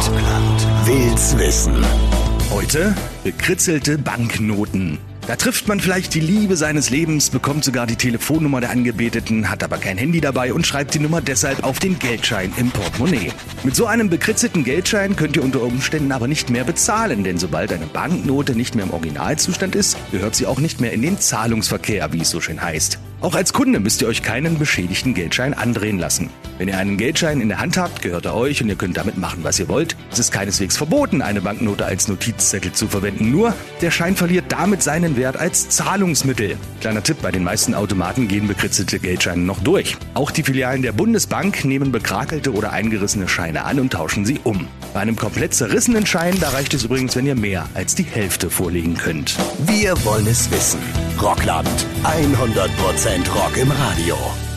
will's wissen. Heute bekritzelte Banknoten. Da trifft man vielleicht die Liebe seines Lebens, bekommt sogar die Telefonnummer der Angebeteten, hat aber kein Handy dabei und schreibt die Nummer deshalb auf den Geldschein im Portemonnaie. Mit so einem bekritzelten Geldschein könnt ihr unter Umständen aber nicht mehr bezahlen, denn sobald eine Banknote nicht mehr im Originalzustand ist, gehört sie auch nicht mehr in den Zahlungsverkehr, wie es so schön heißt. Auch als Kunde müsst ihr euch keinen beschädigten Geldschein andrehen lassen. Wenn ihr einen Geldschein in der Hand habt, gehört er euch und ihr könnt damit machen, was ihr wollt. Es ist keineswegs verboten, eine Banknote als Notizzettel zu verwenden. Nur, der Schein verliert damit seinen Wert als Zahlungsmittel. Kleiner Tipp, bei den meisten Automaten gehen bekritzelte Geldscheine noch durch. Auch die Filialen der Bundesbank nehmen bekrakelte oder eingerissene Scheine an und tauschen sie um. Bei einem komplett zerrissenen Schein, da reicht es übrigens, wenn ihr mehr als die Hälfte vorlegen könnt. Wir wollen es wissen. Rockland. 100% Rock im Radio.